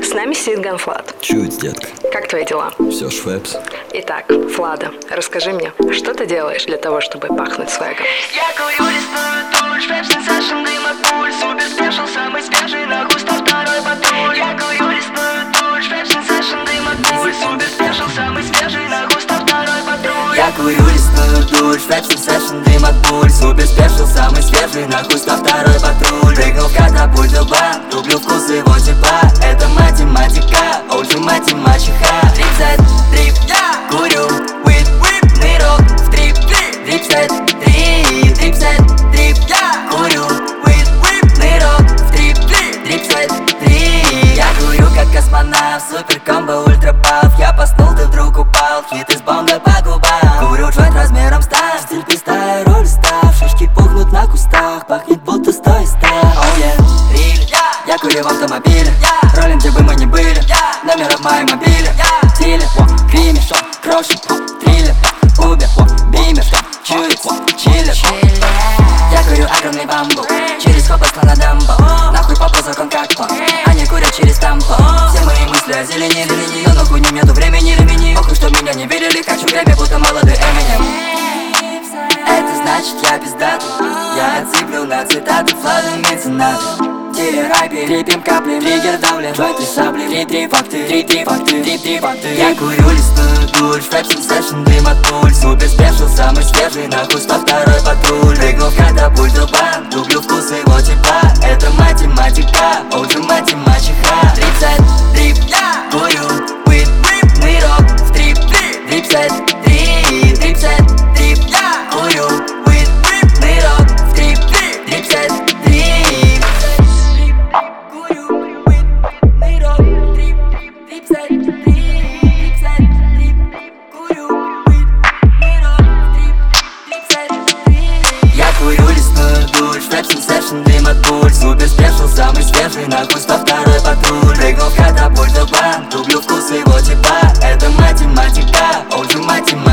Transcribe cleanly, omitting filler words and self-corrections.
С нами сидит Ганфлад. Чуть, детка. Как твои дела? Все швепс. Итак, Флада, расскажи мне, что ты делаешь для того, чтобы пахнуть свегом? Я курю, листаю туль, швепс, сенсейшн, дым от пуль. Супер спешл, самый свежий, на густо второй патруль. Я курю, листаю туль, швепс, сенсейшн, дым от пуль. Супер спешл, самый свежий, на густо второй патруль. Я курю, листаю туль, швепс, сенсейшн, дым от пуль. Супер спешл, самый свежий, на густо второй патруль. Прыгнул в катапульт дуба, люблю вкус его тепла. Это математика, OG математиха. Трип-сет, трип, я курю, whip, нырок в трип, трип-сет, трип, трип-сет, трип, я курю, whip, нырок в трип, трип-сет, трип. Я курю как космонавт, супер комбо, ультра паф. Я поснул, ты вдруг упал, хит из бомбы по губам. Курю джойнт размером став, стиль пистая, роль став. Шишки пухнут на кустах, пахнет будто 100 из 100. Oh yeah, риль, я курю в автомобиле, ролим, где бы мы ни были. Номер в моем мобиле, стиле, криме, крошит, триллер, убер, бимер, чует, чиллер. Я курю огромный бамбук, через хоп на дамбо. Нахуй попу закон как по, они курят через тампо. Все мои мысли о зелени, но нахуй не нету времени ремени. Охуй, что меня не видели, хочу время, будто молодой Эминем. Это значит я пиздатый, я отсыплю на цитаты, флады меценаты. Тире-райпи, трипим капли, триггер давлен, джойнты сабли, три факты. Я курю, листую дуль, швепс, сенсейшн, дым от пуль. Супер спешл, самый свежий, нахуй 102-й патруль. Прыгнул в катапульт дуба, люблю вкус его тепла. Это математика, OG математиха. Трип-сет, трип, я курю, whip, нырок в трип, трип-сет, трип, трип-сет, трип, я курю, whip, нырок в трип, трип-сет, трип. Сенсейшн, дым от пуль, супер спешл, самый свежий, нахуй 102-й патруль. Прыгнул в катапульт дуба, люблю вкус его тепла. Это математика, OG математика.